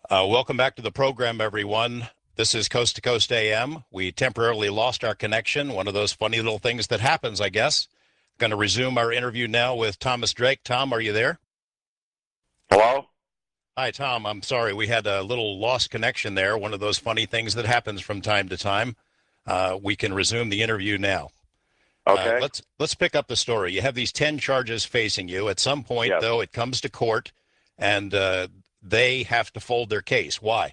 Welcome back to the program, everyone. This is Coast to Coast AM. We temporarily lost our connection. One of those funny little things that happens, I guess. Going to resume our interview now with Thomas Drake. Tom, are you there? Hello? Hi, Tom. I'm sorry. We had a little lost connection there. One of those funny things that happens from time to time. We can resume the interview now. Okay. Let's pick up the story. You have these 10 charges facing you. At some point, Yes. though, it comes to court, and they have to fold their case. Why?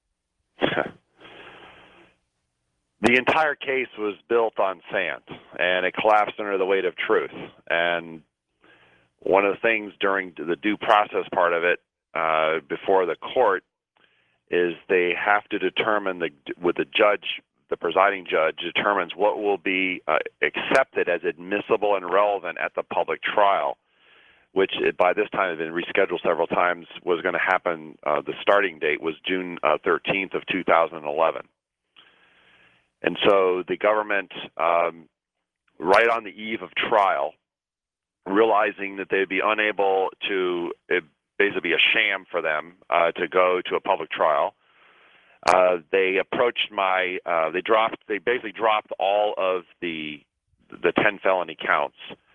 The entire case was built on sand, and it collapsed under the weight of truth. And one of the things during the due process part of it, before the court, is they have to determine with the judge, the presiding judge, determines what will be accepted as admissible and relevant at the public trial, which by this time had been rescheduled several times, was going to happen. The starting date was June 13th of 2011. And so the government, right on the eve of trial, realizing that they'd be unable to, it basically be a sham for them to go to a public trial, they approached they basically dropped all of the 10 felony counts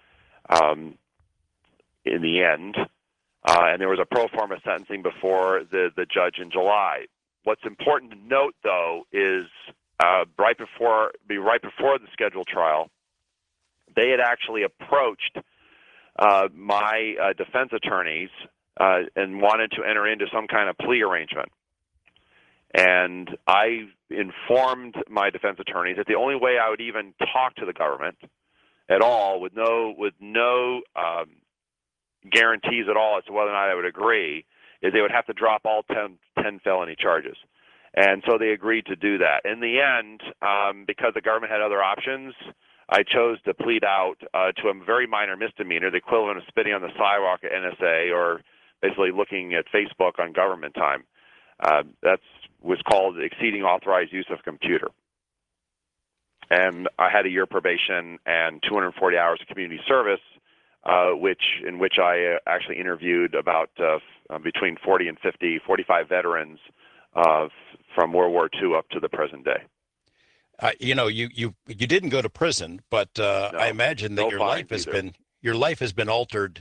in the end, and there was a pro forma sentencing before the judge in July. What's important to note, though, is right before the scheduled trial, they had actually approached my defense attorneys and wanted to enter into some kind of plea arrangement. And I informed my defense attorneys that the only way I would even talk to the government at all, with no guarantees at all as to whether or not I would agree, is they would have to drop all 10 felony charges. And so they agreed to do that. In the end, because the government had other options, I chose to plead out to a very minor misdemeanor, the equivalent of spitting on the sidewalk at NSA, or basically looking at Facebook on government time. That was called exceeding authorized use of computer. And I had a year probation and 240 hours of community service, in which I actually interviewed about between 40 and 45 veterans from World War II up to the present day. You didn't go to prison, but No, I imagine that no fines either. Your life has been altered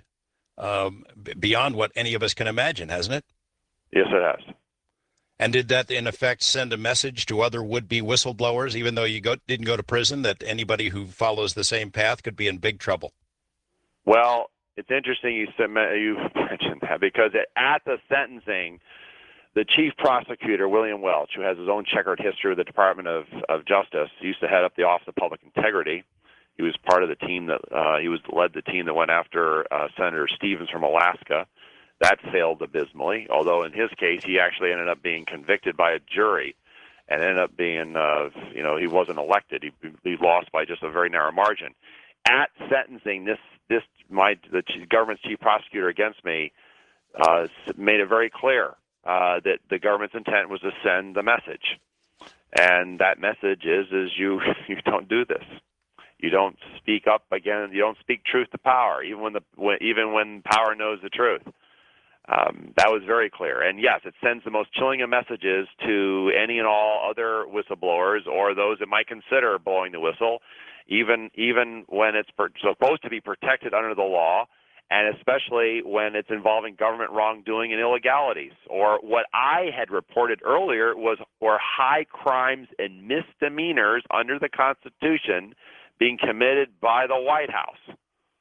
beyond what any of us can imagine, hasn't it? Yes, it has. And did that, in effect, send a message to other would-be whistleblowers, even though you didn't go to prison, that anybody who follows the same path could be in big trouble? Well, it's interesting you mentioned that, because at the sentencing, the chief prosecutor, William Welch, who has his own checkered history with the Department of Justice, he used to head up the Office of Public Integrity. He was part of the team that led the team that went after Senator Stevens from Alaska. That failed abysmally, although in his case he actually ended up being convicted by a jury and ended up being, he wasn't elected. He lost by just a very narrow margin. At sentencing, the government's chief prosecutor against me made it very clear that the government's intent was to send the message, and that message is you don't do this. You don't speak up again. You don't speak truth to power, even when power knows the truth. That was very clear. And yes, it sends the most chilling of messages to any and all other whistleblowers or those that might consider blowing the whistle, even when it's supposed to be protected under the law, and especially when it's involving government wrongdoing and illegalities, or what I had reported earlier were high crimes and misdemeanors under the Constitution being committed by the White House.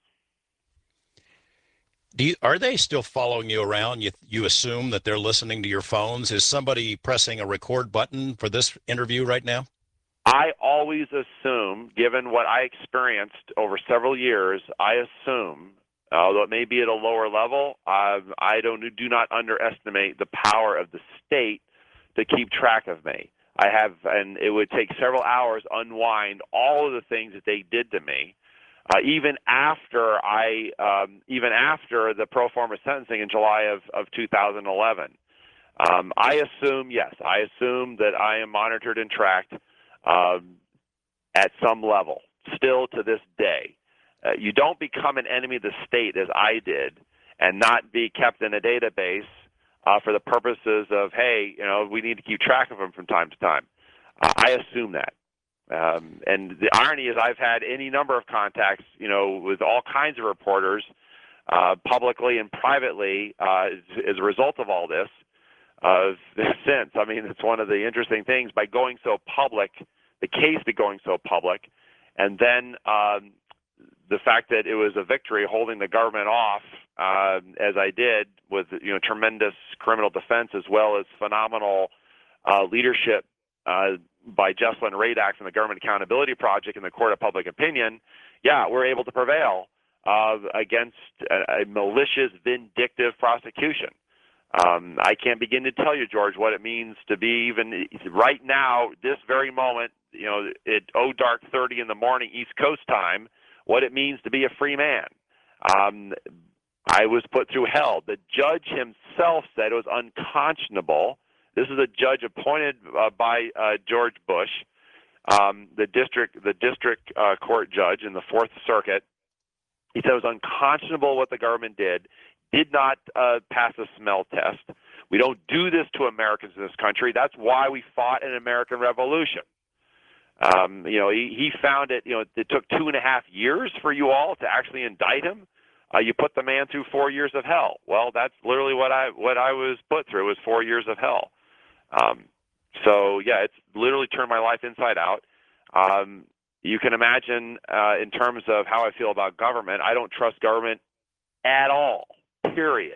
Are they still following you around? You assume that they're listening to your phones? Is somebody pressing a record button for this interview right now? I always assume, given what I experienced over several years, although it may be at a lower level, I do not underestimate the power of the state to keep track of me. And it would take several hours to unwind all of the things that they did to me. Even after the pro forma sentencing in July of 2011, I assume that I am monitored and tracked at some level, still to this day. You don't become an enemy of the state, as I did, and not be kept in a database for the purposes of, hey, we need to keep track of them from time to time. I assume that. And the irony is I've had any number of contacts, with all kinds of reporters, publicly and privately, as a result of all this, since. I mean, it's one of the interesting things by going so public, the case be going so public, and then the fact that it was a victory holding the government off, as I did, with tremendous criminal defense as well as phenomenal leadership by Jesselyn Radax and the Government Accountability Project and the Court of Public Opinion. Yeah, we're able to prevail against a malicious, vindictive prosecution. I can't begin to tell you, George, what it means to be even right now, this very moment, at dark 30 in the morning East Coast time, what it means to be a free man. I was put through hell. The judge himself said it was unconscionable. This is a judge appointed by George Bush, the district court judge in the Fourth Circuit. He said it was unconscionable what the government did not pass a smell test. We don't do this to Americans in this country. That's why we fought an American Revolution. He found it, it took 2.5 years for you all to actually indict him. You put the man through 4 years of hell. Well, that's literally what I was put through, was 4 years of hell. So yeah, it's literally turned my life inside out. You can imagine, in terms of how I feel about government, I don't trust government at all, period.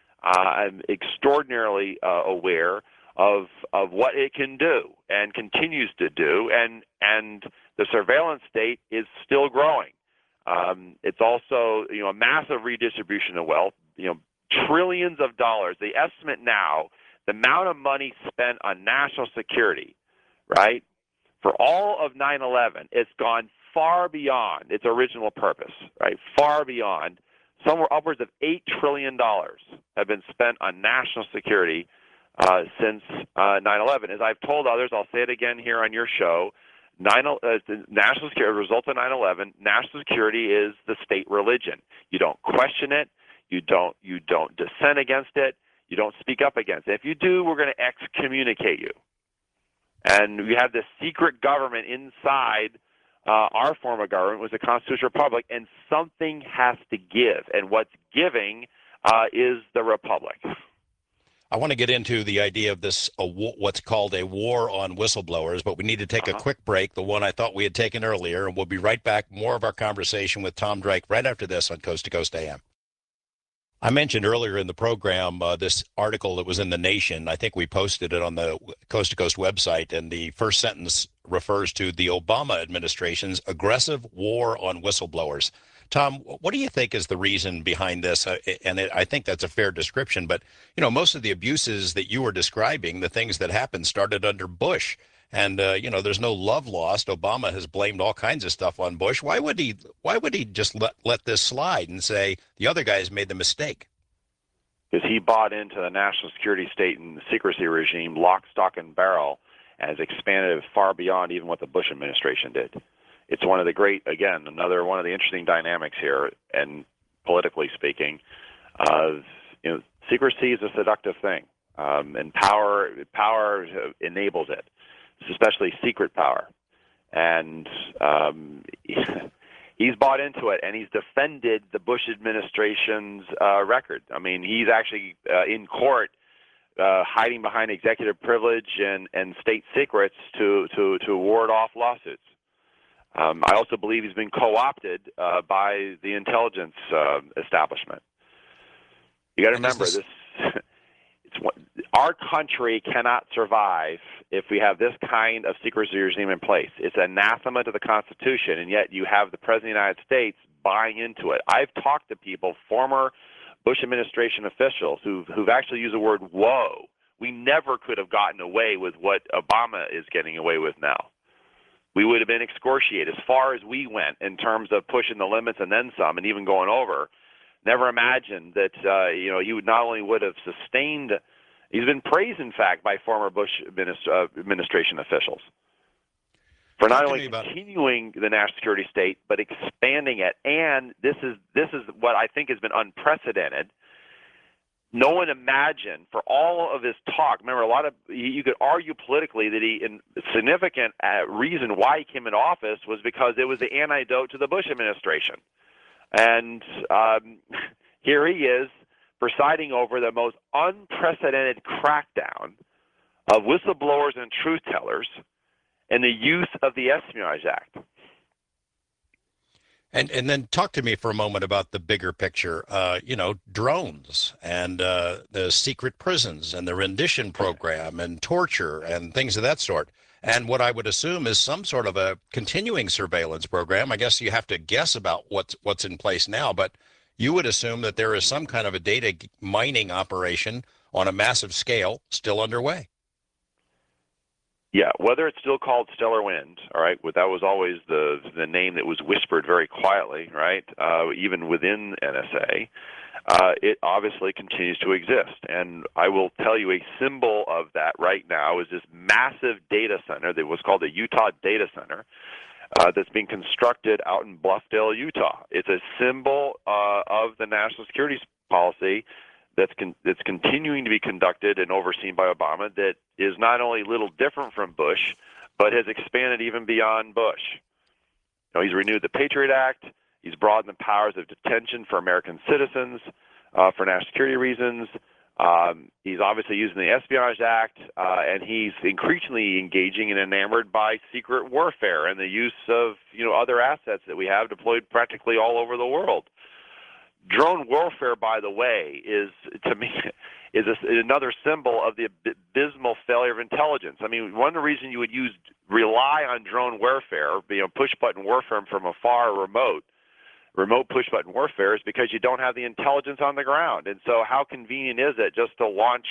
I'm extraordinarily aware of what it can do and continues to do, and the surveillance state is still growing. It's also, a massive redistribution of wealth, trillions of dollars. The estimate now, the amount of money spent on national security, right, for all of 9/11, it's gone far beyond its original purpose, right, far beyond. Somewhere upwards of $8 trillion have been spent on national security since 9/11. As I've told others, I'll say it again here on your show, the national security, result of 9/11, national security is the state religion. You don't question it. You don't dissent against it. You don't speak up against it. If you do, we're going to excommunicate you. And we have this secret government inside our form of government, was a constitutional republic, and something has to give. And what's giving is the republic. I want to get into the idea of this, what's called a war on whistleblowers, but we need to take a quick break, the one I thought we had taken earlier, and we'll be right back. More of our conversation with Tom Drake right after this on Coast to Coast AM. I mentioned earlier in the program this article that was in The Nation. I think we posted it on the Coast to Coast website, and the first sentence refers to the Obama administration's aggressive war on whistleblowers. Tom, what do you think is the reason behind this? I think that's a fair description, but, most of the abuses that you were describing, the things that happened, started under Bush. And, there's no love lost. Obama has blamed all kinds of stuff on Bush. Why would he just let this slide and say the other guys made the mistake? Because he bought into the national security state and secrecy regime, lock, stock, and barrel, and has expanded it far beyond even what the Bush administration did. It's one of the great, again, another one of the interesting dynamics here, and politically speaking, secrecy is a seductive thing, and power enables it, especially secret power. And he's bought into it, and he's defended the Bush administration's record. I mean, he's actually in court hiding behind executive privilege and state secrets to ward off lawsuits. I also believe he's been co-opted by the intelligence establishment. You got to remember this. Our country cannot survive if we have this kind of secrecy regime in place. It's anathema to the Constitution, and yet you have the President of the United States buying into it. I've talked to people, former Bush administration officials, who've actually used the word "whoa." We never could have gotten away with what Obama is getting away with now. We would have been excoriated as far as we went in terms of pushing the limits and then some, and even going over. Never imagined that he would not only would have sustained. He's been praised, in fact, by former Bush administration officials for not only continuing the national security state but expanding it. And this is what I think has been unprecedented. no one imagined for all of his talk. Remember, you could argue politically that significant reason why he came into office was because it was the antidote to the Bush administration. And here he is presiding over the most unprecedented crackdown of whistleblowers and truth tellers and the use of the Espionage Act. And then talk to me for a moment about the bigger picture, drones and the secret prisons and the rendition program and torture and things of that sort. And what I would assume is some sort of a continuing surveillance program. I guess you have to guess about what's in place now, but you would assume that there is some kind of a data mining operation on a massive scale still underway. Yeah, whether it's still called Stellar Wind, all right, that was always the name that was whispered very quietly, right, even within NSA, it obviously continues to exist. And I will tell you a symbol of that right now is this massive data center that was called the Utah Data Center that's being constructed out in Bluffdale, Utah. It's a symbol of the national security policy that's continuing to be conducted and overseen by Obama that is not only a little different from Bush, but has expanded even beyond Bush. He's renewed the Patriot Act. He's broadened the powers of detention for American citizens for national security reasons. He's obviously using the Espionage Act, and he's increasingly engaging and enamored by secret warfare and the use of other assets that we have deployed practically all over the world. Drone warfare, by the way, is to me another symbol of the abysmal failure of intelligence. I mean, one of the reasons you would rely on drone warfare, push-button warfare from afar, remote push-button warfare, is because you don't have the intelligence on the ground. And so, how convenient is it just to launch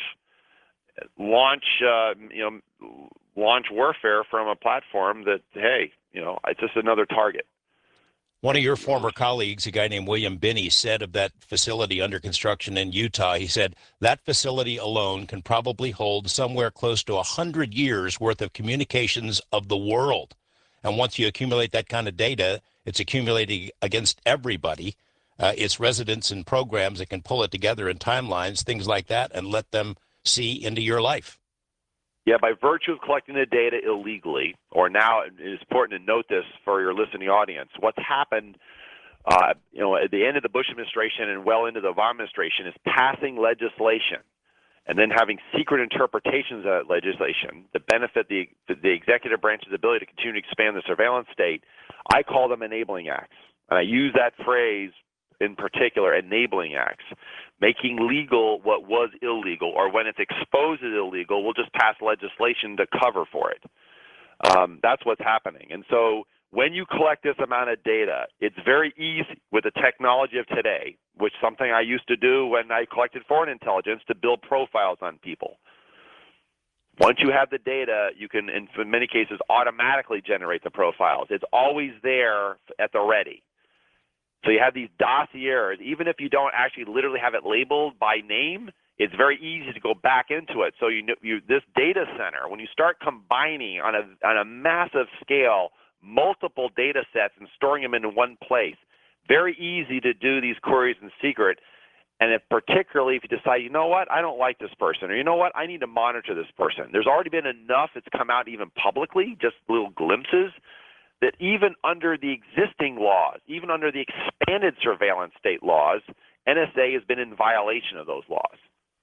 warfare from a platform that, hey, it's just another target. One of your former colleagues, a guy named William Binney, said of that facility under construction in Utah, he said, that facility alone can probably hold somewhere close to 100 years worth of communications of the world. And once you accumulate that kind of data, it's accumulating against everybody. It's residents and programs that can pull it together in timelines, things like that, and let them see into your life. Yeah, by virtue of collecting the data illegally, or now it's important to note this for your listening audience, what's happened at the end of the Bush administration and well into the Obama administration is passing legislation and then having secret interpretations of that legislation that benefit the executive branch's ability to continue to expand the surveillance state. I call them enabling acts. And I use that phrase in particular, enabling acts, making legal what was illegal, or when it's exposed as illegal, we'll just pass legislation to cover for it. That's what's happening. And so when you collect this amount of data, it's very easy with the technology of today, which is something I used to do when I collected foreign intelligence, to build profiles on people. Once you have the data, you can, in many cases, automatically generate the profiles. It's always there at the ready. So you have these dossiers. Even if you don't actually literally have it labeled by name, it's very easy to go back into it. So this data center, when you start combining on a massive scale multiple data sets and storing them in one place, very easy to do these queries in secret. And particularly if you decide, I don't like this person, or I need to monitor this person. There's already been enough that's come out even publicly, just little glimpses, that even under the existing laws, even under the expanded surveillance state laws, NSA has been in violation of those laws.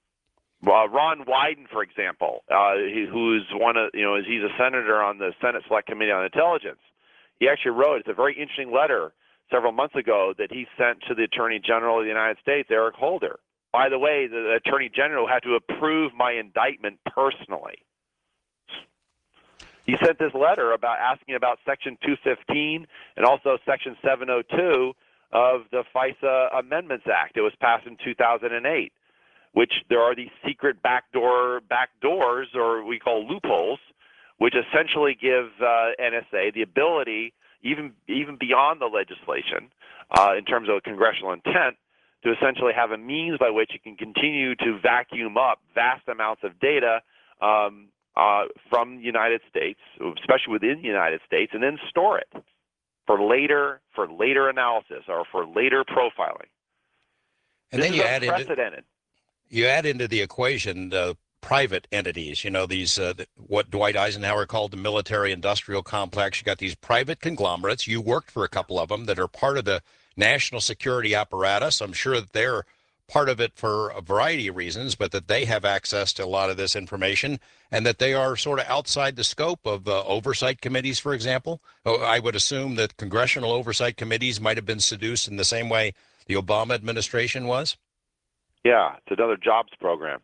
Ron Wyden, for example, who's he's a senator on the Senate Select Committee on Intelligence. He actually wrote, it's a very interesting letter several months ago that he sent to the Attorney General of the United States, Eric Holder. By the way, the Attorney General had to approve my indictment personally. He sent this letter asking about Section 215 and also Section 702 of the FISA Amendments Act. It was passed in 2008, which there are these secret backdoors, or we call loopholes, which essentially give NSA the ability, even beyond the legislation, in terms of congressional intent, to essentially have a means by which it can continue to vacuum up vast amounts of data from the United States, especially within the United States, and then store it for later analysis or for later profiling. And then you add unprecedented. You add into the equation private entities, these what Dwight Eisenhower called the military-industrial complex. You got these private conglomerates. You worked for a couple of them that are part of the national security apparatus. I'm sure that they're part of it for a variety of reasons, but that they have access to a lot of this information and that they are sort of outside the scope of oversight committees, for example. I would assume that congressional oversight committees might have been seduced in the same way the Obama administration was. Yeah, it's another jobs program.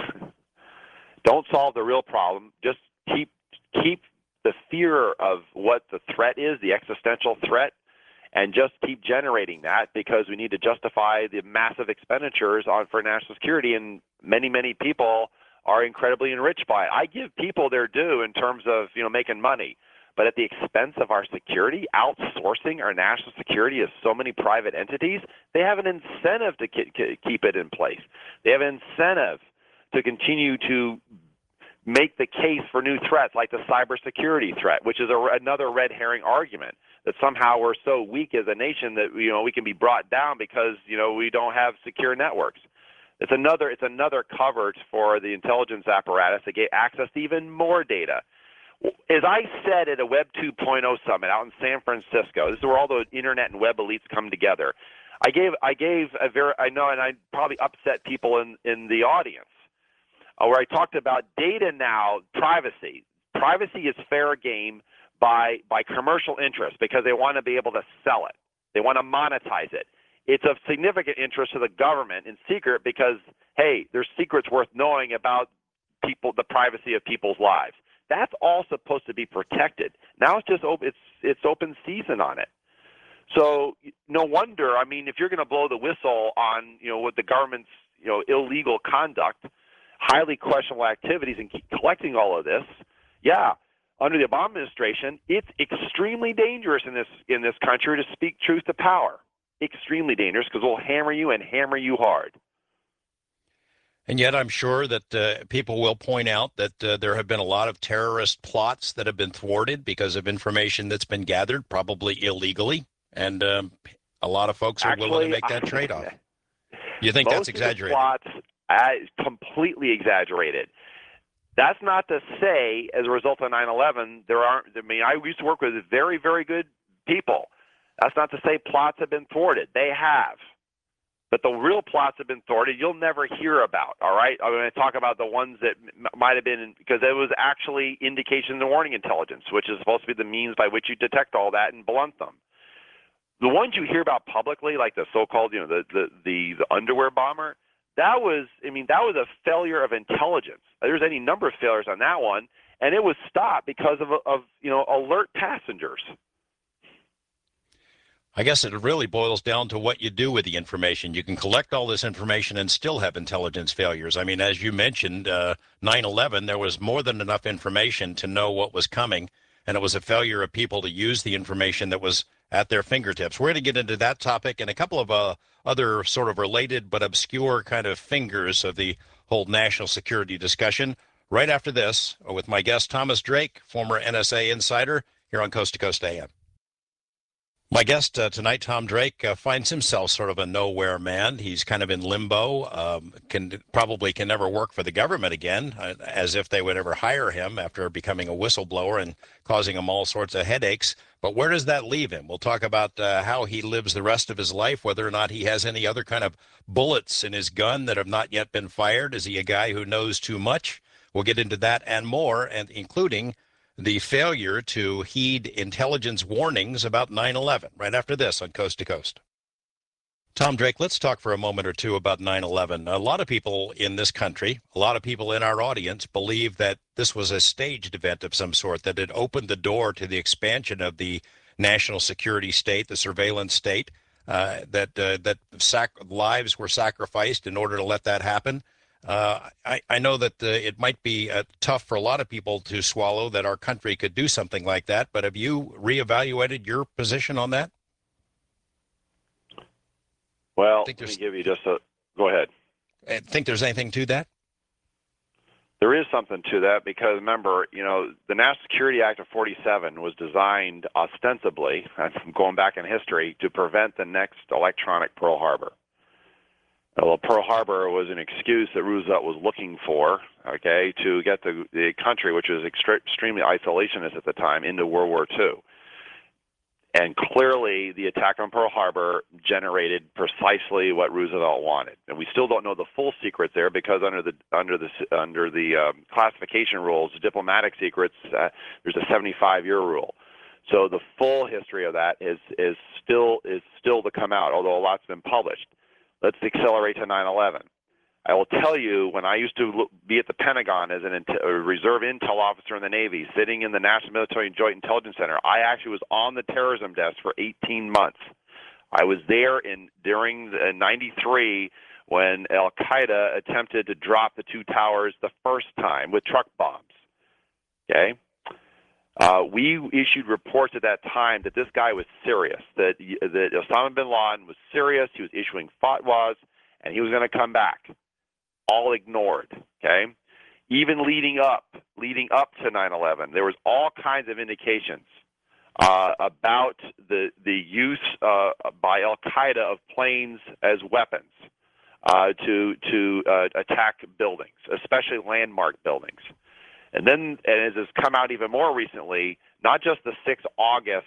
Don't solve the real problem. Just keep the fear of what the threat is, the existential threat, and just keep generating that, because we need to justify the massive expenditures for national security, and many people are incredibly enriched by it. I give people their due in terms of making money, but at the expense of our security, outsourcing our national security to so many private entities, they have an incentive to keep it in place. They have an incentive to continue to make the case for new threats like the cybersecurity threat, which is another red herring argument that somehow we're so weak as a nation that we can be brought down because we don't have secure networks. It's another cover for the intelligence apparatus to get access to even more data. As I said at a Web 2.0 summit out in San Francisco, this is where all the internet and web elites come together. I gave I know, and I probably upset people in the audience, where I talked about data now, privacy. Privacy is fair game by commercial interest because they want to be able to sell it. They want to monetize it. It's of significant interest to the government in secret because, hey, there's secrets worth knowing about people, the privacy of people's lives. That's all supposed to be protected. Now it's just it's open season on it. So no wonder. I mean, if you're going to blow the whistle on what the government's illegal conduct, highly questionable activities, and keep collecting all of this, yeah, under the Obama administration, it's extremely dangerous in this country to speak truth to power. Extremely dangerous because we'll hammer you and hammer you hard. And yet I'm sure that people will point out that there have been a lot of terrorist plots that have been thwarted because of information that's been gathered, probably illegally. And a lot of folks are willing to make that trade-off. You think that's exaggerated? Most of the plots completely exaggerated. That's not to say, as a result of 9/11, there aren't. I mean, I used to work with very, very good people. That's not to say plots have been thwarted. They have. But the real plots have been thwarted you'll never hear about, all right? I'm going to talk about the ones that might have been, because it was actually indication and warning intelligence, which is supposed to be the means by which you detect all that and blunt them. The ones you hear about publicly, like the so-called, the underwear bomber, that was a failure of intelligence. There's any number of failures on that one, and it was stopped because of alert passengers. I guess it really boils down to what you do with the information. You can collect all this information and still have intelligence failures. I mean, as you mentioned, 9/11, there was more than enough information to know what was coming, and it was a failure of people to use the information that was at their fingertips. We're going to get into that topic and a couple of other sort of related but obscure kind of fingers of the whole national security discussion right after this with my guest, Thomas Drake, former NSA insider, here on Coast to Coast AM. My guest tonight, Tom Drake, finds himself sort of a nowhere man. He's kind of in limbo, can never work for the government again, as if they would ever hire him after becoming a whistleblower and causing him all sorts of headaches. But where does that leave him? We'll talk about how he lives the rest of his life, whether or not he has any other kind of bullets in his gun that have not yet been fired. Is he a guy who knows too much? We'll get into that and more, and including the failure to heed intelligence warnings about 9/11 right after this on Coast to Coast. Tom Drake, let's talk for a moment or two about 9/11. A lot of people in this country, a lot of people in our audience believe that this was a staged event of some sort, that it opened the door to the expansion of the national security state, the surveillance state, that lives were sacrificed in order to let that happen. I know that it might be tough for a lot of people to swallow that our country could do something like that, but have you reevaluated your position on that? Well, let me give you go ahead. Think there's anything to that? There is something to that because, remember, the National Security Act of 47 was designed ostensibly, I'm going back in history, to prevent the next electronic Pearl Harbor. Well, Pearl Harbor was an excuse that Roosevelt was looking for, okay, to get the country, which was extremely isolationist at the time, into World War II. And clearly, the attack on Pearl Harbor generated precisely what Roosevelt wanted. And we still don't know the full secrets there, because under the classification rules, diplomatic secrets, there's a 75-year rule. So the full history of that is still to come out, although a lot's been published. Let's accelerate to 9/11. I will tell you, when I used to be at the Pentagon as a reserve intel officer in the Navy, sitting in the National Military and Joint Intelligence Center, I actually was on the terrorism desk for 18 months. I was there during '93 when Al Qaeda attempted to drop the two towers the first time with truck bombs. Okay. We issued reports at that time that this guy was serious, that Osama bin Laden was serious. He was issuing fatwas, and he was going to come back. All ignored. Okay, even leading up to 9/11, there was all kinds of indications about the use by Al Qaeda of planes as weapons to attack buildings, especially landmark buildings. And then, and as has come out even more recently, not just the 6th August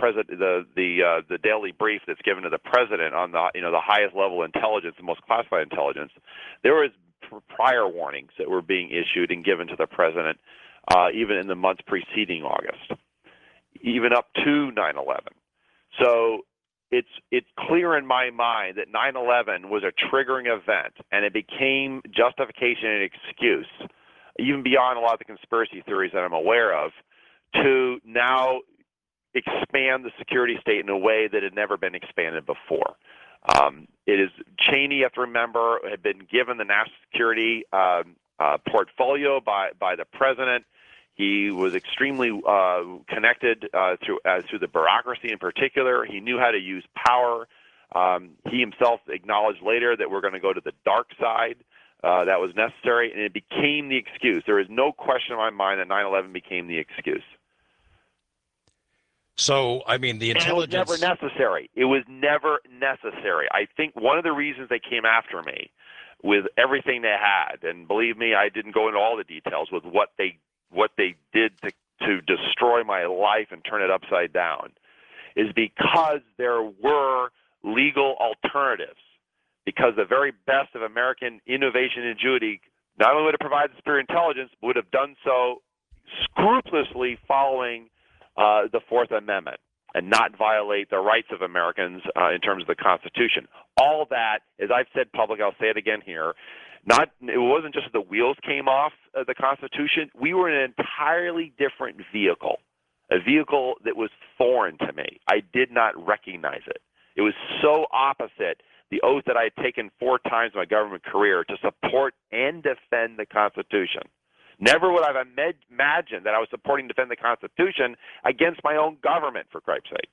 the daily brief that's given to the president on the highest level intelligence, the most classified intelligence. There was prior warnings that were being issued and given to the president, even in the months preceding August, even up to 9/11. So it's clear in my mind that 9/11 was a triggering event, and it became justification and excuse, even beyond a lot of the conspiracy theories that I'm aware of, to now expand the security state in a way that had never been expanded before. It is Cheney, you have to remember, had been given the national security portfolio by the president. He was extremely connected through the bureaucracy in particular. He knew how to use power. He himself acknowledged later that we're going to go to the dark side. That was necessary, and it became the excuse. There is no question in my mind that 9/11 became the excuse. So, I mean, the intelligence... And it was never necessary. It was never necessary. I think one of the reasons they came after me with everything they had, and believe me, I didn't go into all the details with what they did to destroy my life and turn it upside down, is because there were legal alternatives. Because the very best of American innovation and ingenuity not only would have provided superior intelligence, but would have done so scrupulously following the Fourth Amendment and not violate the rights of Americans in terms of the Constitution. All that, as I've said publicly, I'll say it again here, it wasn't just that the wheels came off the Constitution. We were in an entirely different vehicle, a vehicle that was foreign to me. I did not recognize it. It was so opposite the oath that I had taken 4 times in my government career to support and defend the Constitution. Never would I have imagined that I was supporting and defend the Constitution against my own government, for Christ's sake.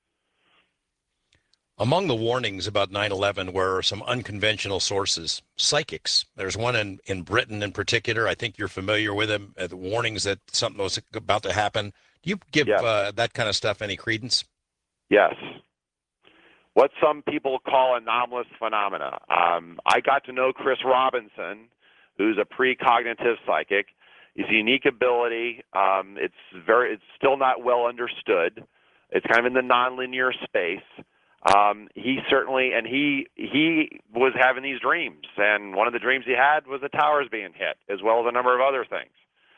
Among the warnings about 9/11 were some unconventional sources, psychics. There's one in Britain in particular. I think you're familiar with them, the warnings that something was about to happen. Do you give that kind of stuff any credence? Yes. What some people call anomalous phenomena. I got to know Chris Robinson, who's a precognitive psychic. His unique ability, it's still not well understood. It's kind of in the nonlinear space. He certainly, and he was having these dreams, and one of the dreams he had was the towers being hit, as well as a number of other things.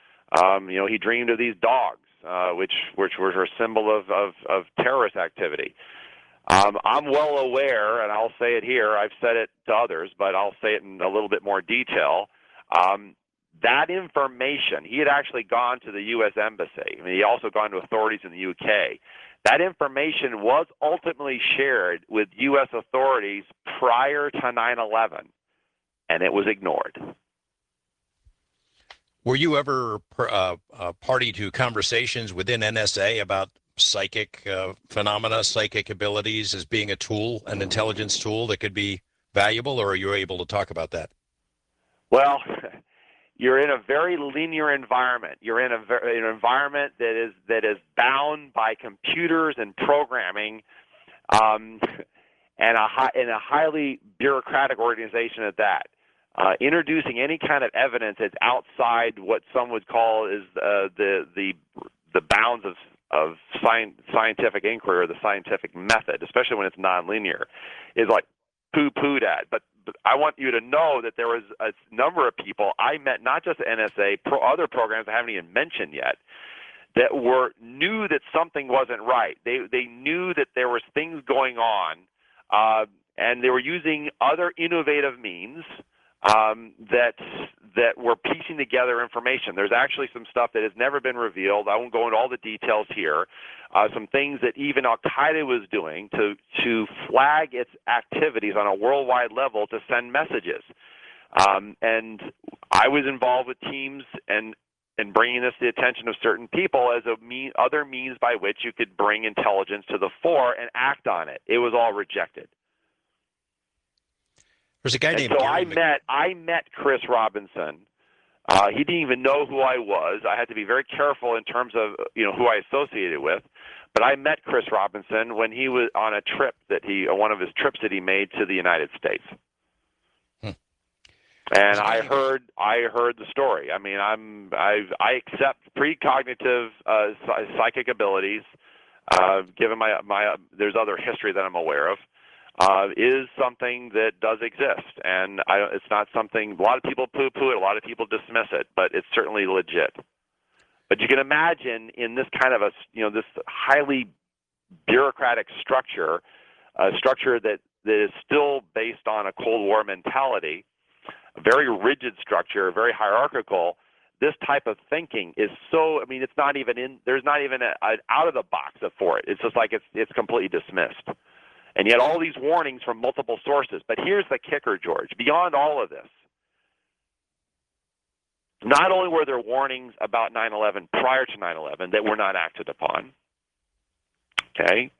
He dreamed of these dogs, which were a symbol of terrorist activity. I'm well aware, and I'll say it here, I've said it to others, but I'll say it in a little bit more detail. That information, he had actually gone to the U.S. Embassy. I mean, he also gone to authorities in the U.K. That information was ultimately shared with U.S. authorities prior to 9/11, and it was ignored. Were you ever party to conversations within NSA about psychic phenomena, psychic abilities as being a tool, an intelligence tool that could be valuable, or are you able to talk about that? Well, you're in a very linear environment. You're in an environment that is bound by computers and programming, and and a highly bureaucratic organization at that. Introducing any kind of evidence that's outside what some would call is the bounds of scientific inquiry or the scientific method, especially when it's nonlinear, is like poo-pooed at. But I want you to know that there was a number of people I met, not just at NSA, other programs I haven't even mentioned yet, that knew that something wasn't right. They knew that there was things going on, and they were using other innovative means that were piecing together information. There's actually some stuff that has never been revealed. I won't go into all the details here. Some things that even Al-Qaeda was doing to flag its activities on a worldwide level to send messages. And I was involved with teams and bringing this to the attention of certain people as other means by which you could bring intelligence to the fore and act on it. It was all rejected. There's a guy named so Gary I met Chris Robinson. He didn't even know who I was. I had to be very careful in terms of who I associated with. But I met Chris Robinson when he was on a trip one of his trips that he made to the United States. And I heard the story. I mean, I accept precognitive psychic abilities, given my there's other history that I'm aware of. Is something that does exist, and it's not something a lot of people poo-poo it, a lot of people dismiss it, but it's certainly legit. But you can imagine in this kind of this highly bureaucratic structure, a structure that is still based on a Cold War mentality, a very rigid structure, very hierarchical. This type of thinking is so. I mean, it's not even there's not even an out of the box for it. It's just like it's completely dismissed. And yet all these warnings from multiple sources. But here's the kicker, George. Beyond all of this, not only were there warnings about 9/11 prior to 9/11 that were not acted upon, okay,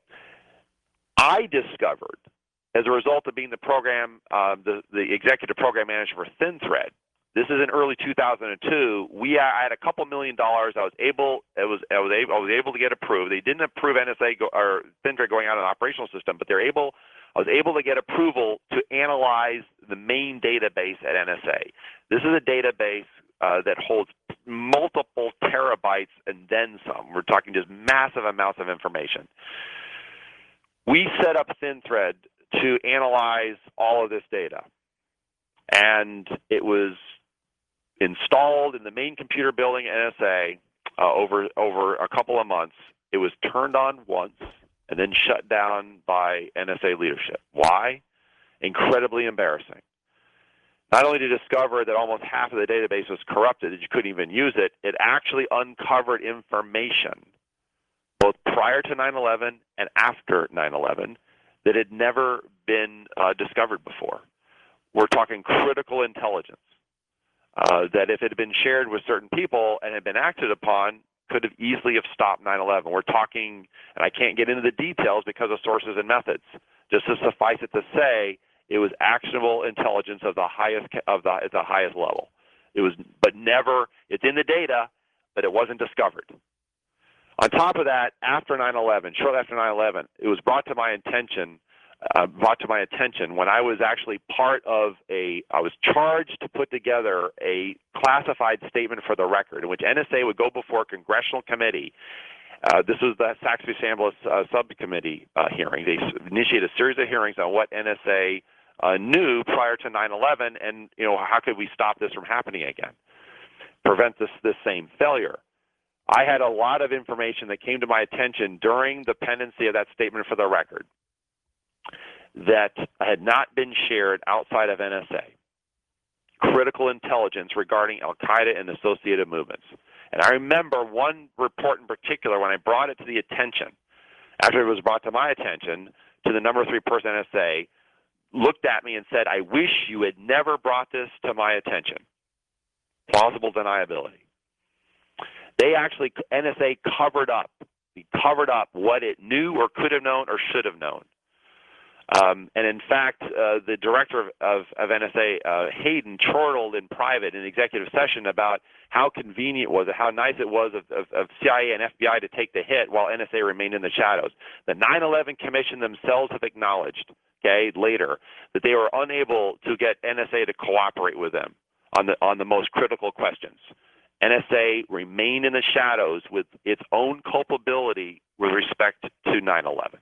I discovered, as a result of being the program, the executive program manager for ThinThread. This is in early 2002. I had a couple $1 million. I was able to get approved. They didn't approve NSA or ThinThread going out an operational system, but I was able to get approval to analyze the main database at NSA. This is a database that holds multiple terabytes and then some. We're talking just massive amounts of information. We set up ThinThread to analyze all of this data, and it was installed in the main computer building at NSA over a couple of months. It was turned on once and then shut down by NSA leadership. Why? Incredibly embarrassing. Not only to discover that almost half of the database was corrupted, that you couldn't even use it, it actually uncovered information both prior to 9/11 and after 9/11 that had never been discovered before. We're talking critical intelligence. That if it had been shared with certain people and had been acted upon, could have easily have stopped 9/11. We're talking, and I can't get into the details because of sources and methods. Just to suffice it to say, it was actionable intelligence of the highest at the highest level. It was, but never. It's in the data, but it wasn't discovered. On top of that, after 9/11, shortly after 9/11, it was brought to my attention when I was actually I was charged to put together a classified statement for the record in which NSA would go before a congressional committee. This was the Saxby-Chambliss subcommittee hearing. They initiated a series of hearings on what NSA knew prior to 9/11 and, how could we stop this from happening again, prevent this same failure. I had a lot of information that came to my attention during the pendency of that statement for the record that had not been shared outside of NSA, critical intelligence regarding Al-Qaeda and associated movements. And I remember one report in particular when I brought it to the attention, after it was brought to my attention, to the number 3 person NSA, looked at me and said, "I wish you had never brought this to my attention." Plausible deniability. NSA covered up what it knew or could have known or should have known. And in fact, the director of NSA, Hayden, chortled in private in executive session about how convenient it was, how nice it was of CIA and FBI to take the hit while NSA remained in the shadows. The 9/11 Commission themselves have acknowledged, later, that they were unable to get NSA to cooperate with them on the most critical questions. NSA remained in the shadows with its own culpability with respect to 9/11.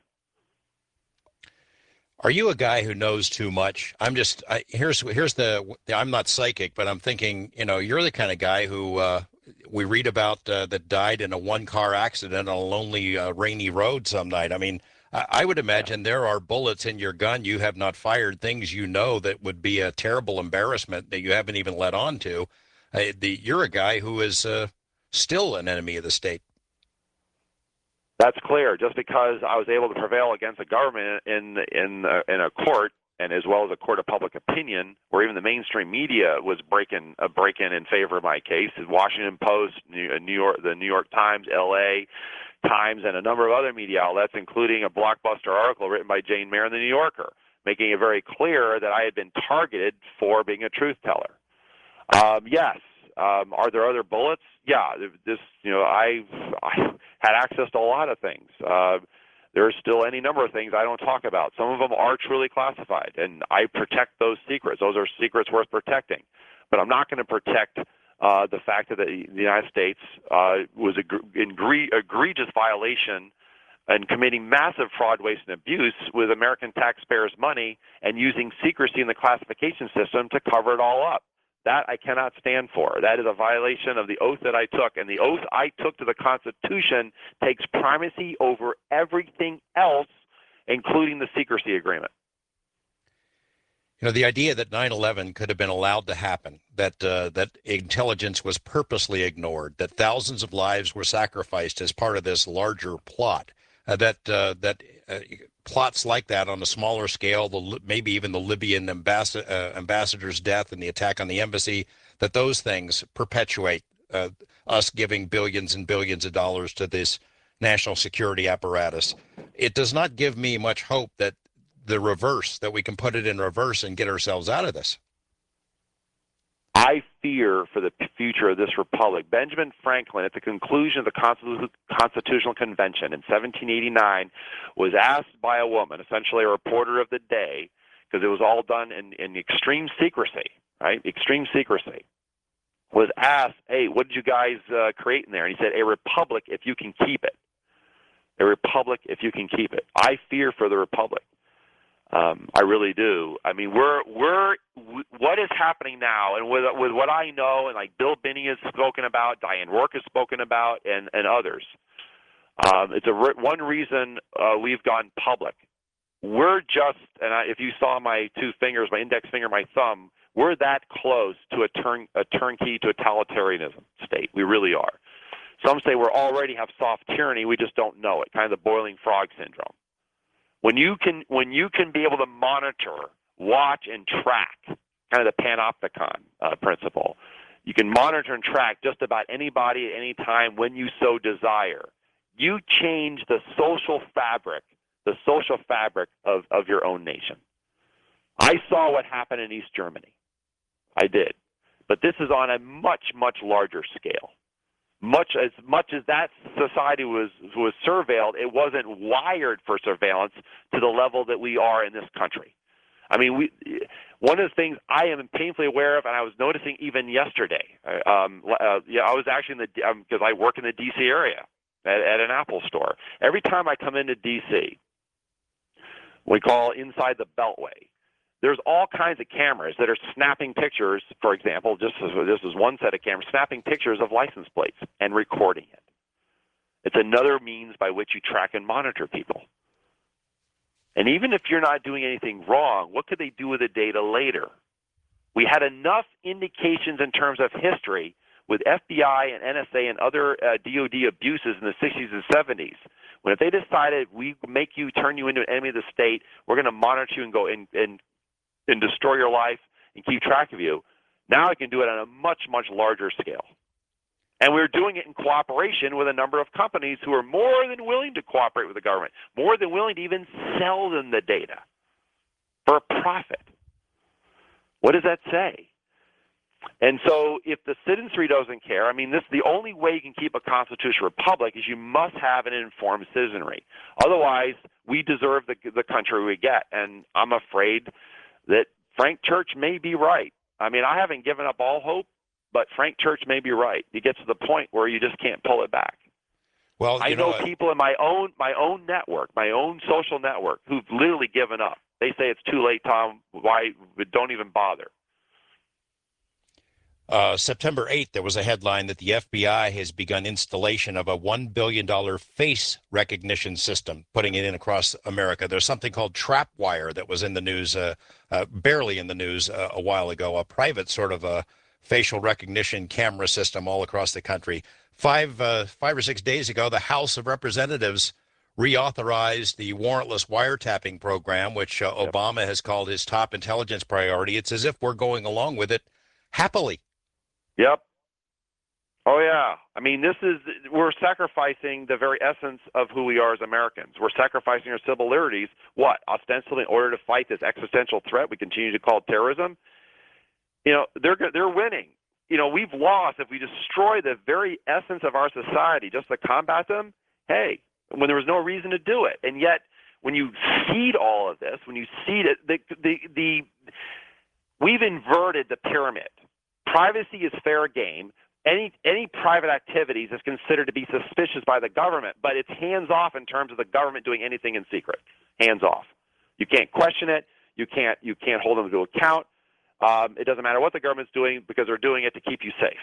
Are you a guy who knows too much? Here's I'm not psychic, but I'm thinking, you're the kind of guy who we read about that died in a one-car accident on a lonely, rainy road some night. I mean, I would imagine there are bullets in your gun you have not fired, things that would be a terrible embarrassment that you haven't even let on to. You're a guy who is still an enemy of the state. That's clear. Just because I was able to prevail against the government in a court, and as well as a court of public opinion, where even the mainstream media was breaking in favor of my case, the Washington Post, the New York Times, L.A. Times, and a number of other media outlets, including a blockbuster article written by Jane Mayer in the New Yorker, making it very clear that I had been targeted for being a truth teller. Yes. Are there other bullets? Yeah. I had access to a lot of things. There's still any number of things I don't talk about. Some of them are truly classified, and I protect those secrets. Those are secrets worth protecting. But I'm not going to protect the fact that the United States was an egregious violation and committing massive fraud, waste, and abuse with American taxpayers' money and using secrecy in the classification system to cover it all up. That I cannot stand for. That is a violation of the oath that I took. And the oath I took to the Constitution takes primacy over everything else, including the secrecy agreement. The idea that 9/11 could have been allowed to happen, that intelligence was purposely ignored, that thousands of lives were sacrificed as part of this larger plot, that plots like that on a smaller scale, maybe even the Libyan ambassador's death and the attack on the embassy, that those things perpetuate us giving billions and billions of dollars to this national security apparatus. It does not give me much hope that we can put it in reverse and get ourselves out of this. I fear for the future of this republic. Benjamin Franklin, at the conclusion of the Constitutional Convention in 1789, was asked by a woman, essentially a reporter of the day, because it was all done in extreme secrecy, right? Extreme secrecy. Was asked, hey, what did you guys create in there? And he said, a republic if you can keep it. A republic if you can keep it. I fear for the republic. I really do. I mean, what is happening now, and with what I know, and like Bill Binney has spoken about, Diane Rourke has spoken about, and others, it's one reason we've gone public. We're just, if you saw my two fingers, my index finger, my thumb, we're that close to a turnkey totalitarianism state. We really are. Some say we already have soft tyranny, we just don't know it, kind of the boiling frog syndrome. When you can be able to monitor, watch, and track, kind of the panopticon principle, you can monitor and track just about anybody at any time when you so desire. You change the social fabric of your own nation. I saw what happened in East Germany. I did. But this is on a much, much larger scale. Much as that society was surveilled, it wasn't wired for surveillance to the level that we are in this country. I mean, one of the things I am painfully aware of, and I was noticing even yesterday. I was actually because I work in the D.C. area at an Apple store. Every time I come into D.C., we call inside the Beltway. There's all kinds of cameras that are snapping pictures, for example, this is one set of cameras, snapping pictures of license plates and recording it. It's another means by which you track and monitor people. And even if you're not doing anything wrong, what could they do with the data later? We had enough indications in terms of history with FBI and NSA and other DOD abuses in the 60s and 70s. When if they decided we turn you into an enemy of the state, we're going to monitor you and go and destroy your life and keep track of you. Now I can do it on a much, much larger scale. And we're doing it in cooperation with a number of companies who are more than willing to cooperate with the government, more than willing to even sell them the data. for a profit. What does that say? And so if the citizenry doesn't care, I mean, the only way you can keep a constitutional republic is you must have an informed citizenry. Otherwise, we deserve the country we get. And I'm afraid that Frank Church may be right. I mean, I haven't given up all hope, but Frank Church may be right. He gets to the point where you just can't pull it back. Well, I know people in my own network, my own social network, who've literally given up. They say it's too late, Tom. Why? Don't even bother. September 8th, there was a headline that the FBI has begun installation of a $1 billion face recognition system, putting it in across America. There's something called Trapwire that was in the news, barely in the news a while ago, a private sort of a facial recognition camera system all across the country. Five or 6 days ago, the House of Representatives reauthorized the warrantless wiretapping program, which Obama has called his top intelligence priority. It's as if we're going along with it happily. Yep. Oh, yeah. I mean, we're sacrificing the very essence of who we are as Americans. We're sacrificing our civil liberties, what, ostensibly in order to fight this existential threat we continue to call terrorism? You know, they're winning. You know, we've lost. If we destroy the very essence of our society just to combat them, hey, when there was no reason to do it. And yet, when you seed all of this, when you seed it, we've inverted the pyramid. Privacy is fair game. Any private activities is considered to be suspicious by the government, but it's hands off in terms of the government doing anything in secret. Hands off. You can't question it. You can't hold them to account. It doesn't matter what the government's doing because they're doing it to keep you safe.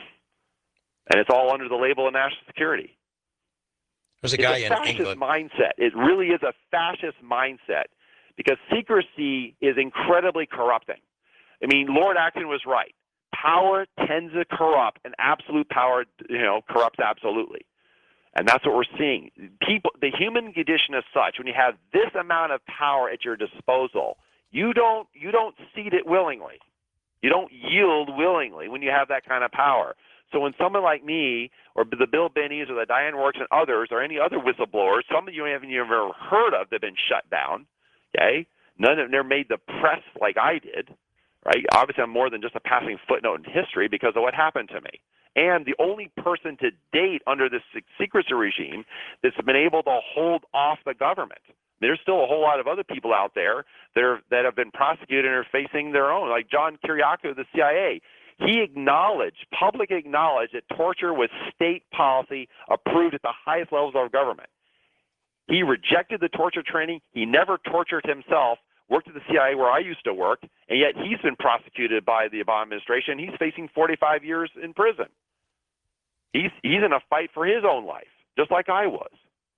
And it's all under the label of national security. There's a guy in England. It's a fascist mindset. It really is a fascist mindset because secrecy is incredibly corrupting. I mean, Lord Acton was right. Power tends to corrupt, and absolute power, corrupts absolutely. And that's what we're seeing. The human condition is such, when you have this amount of power at your disposal, you don't cede it willingly. You don't yield willingly when you have that kind of power. So when someone like me, or the Bill Binnies, or the Diane Works, and others, or any other whistleblowers, some of you haven't even ever heard of, they've been shut down. Okay, none of them never made the press like I did. Right? Obviously, I'm more than just a passing footnote in history because of what happened to me. And the only person to date under this secrecy regime that's been able to hold off the government. There's still a whole lot of other people out there that have been prosecuted and are facing their own, like John Kiriakou of the CIA. He publicly acknowledged that torture was state policy approved at the highest levels of government. He rejected the torture training. He never tortured himself. Worked at the CIA where I used to work, and yet he's been prosecuted by the Obama administration. He's facing 45 years in prison. He's in a fight for his own life, just like I was.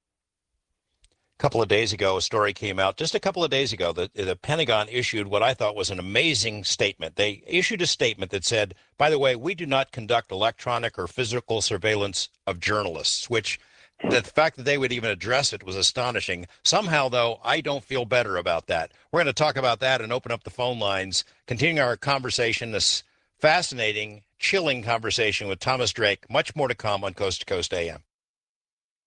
A couple of days ago, a story came out, just a couple of days ago, that the Pentagon issued what I thought was an amazing statement. They issued a statement that said, by the way, we do not conduct electronic or physical surveillance of journalists, which the fact that they would even address it was astonishing. Somehow, though, I don't feel better about that. We're going to talk about that and open up the phone lines, continuing our conversation, this fascinating, chilling conversation with Thomas Drake. Much more to come on Coast to Coast AM.